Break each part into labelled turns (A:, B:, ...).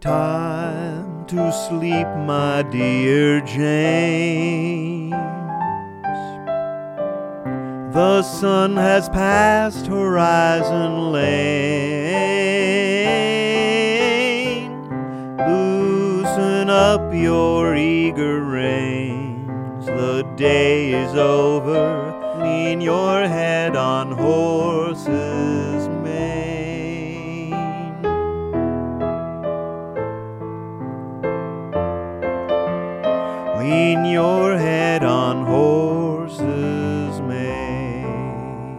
A: Time to sleep, my dear James. The sun has passed Horizon Lane. Loosen up your eager reins. The day is over. Lean your head on horse's mane. Lean your head on horse's mane.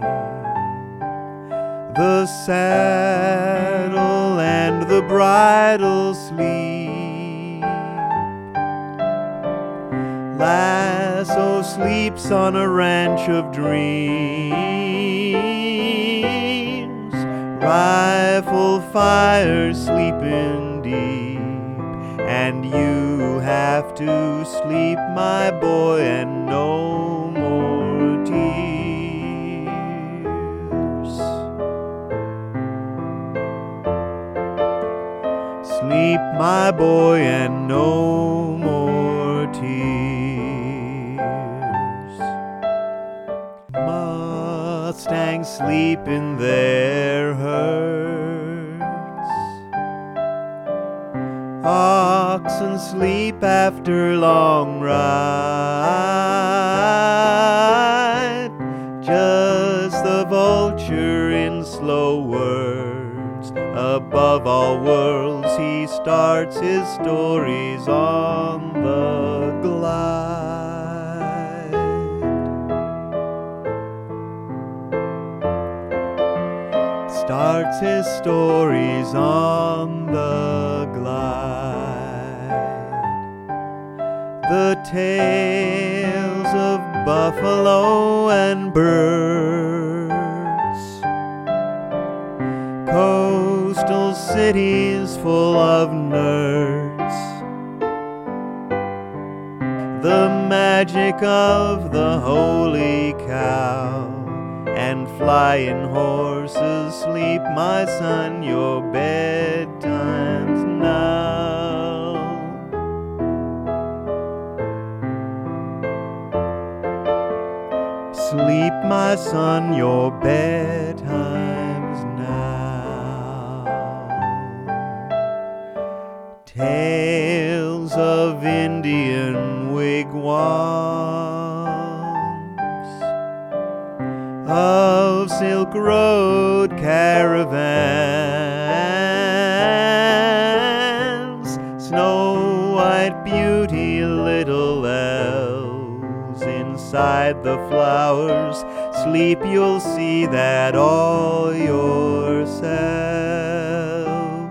A: The saddle and the bridle sleep. Lasso sleeps on a ranch of dreams. Rifle fire sleeping deep. And you have to sleep, my boy, and no more tears. Sleep, my boy, and no more tears. Mustangs sleep in their herds. Oxen sleep after long ride. Just the vulture in slow words. Above all worlds he starts his stories on the glide. Starts his stories on the glide. The tales of buffalo and birds. Coastal cities full of nerds. The magic of the holy cow. And flying horses, sleep, my son, your bedtime's now. Sleep, my son, your bedtime's now. Tales of Indian wigwams, of Silk Road caravans, Snow White beauty, little elves inside the flowers. Sleep, you'll see that all yourself.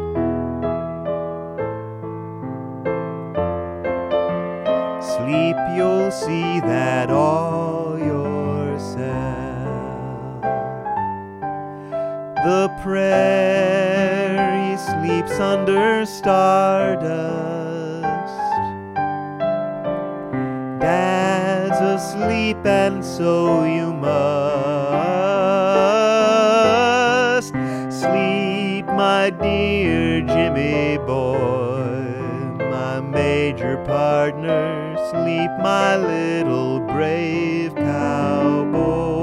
A: Sleep, you'll see that all yourself. The prairie sleeps under stardust. Dad's asleep and so you must. Sleep, my dear Jimmy boy, my major partner. Sleep, my little brave cowboy.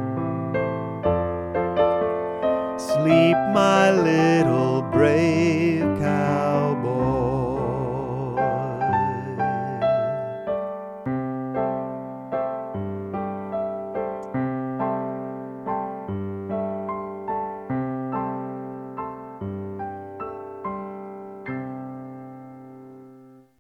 A: Sleep, my little brave